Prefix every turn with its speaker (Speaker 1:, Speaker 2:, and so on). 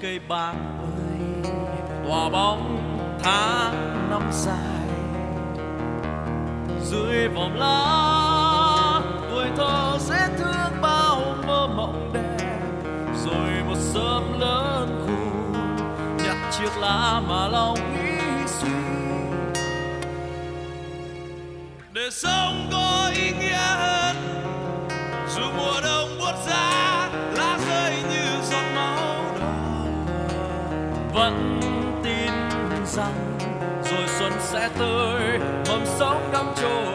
Speaker 1: cây bàng ơi, tỏa bóng tháng năm dài dưới vòng lá. Tuổi thơ sẽ thương bao mơ mộng đẹp, rồi một sớm lớn khôn nhặt chiếc lá mà lòng nghĩ suy. Để sống có ý nghĩa hơn, dù mùa đông buốt giá, lá rơi như giọt máu đỏ. Vẫn tin rằng rồi xuân sẽ tới, mầm sống đắm trôi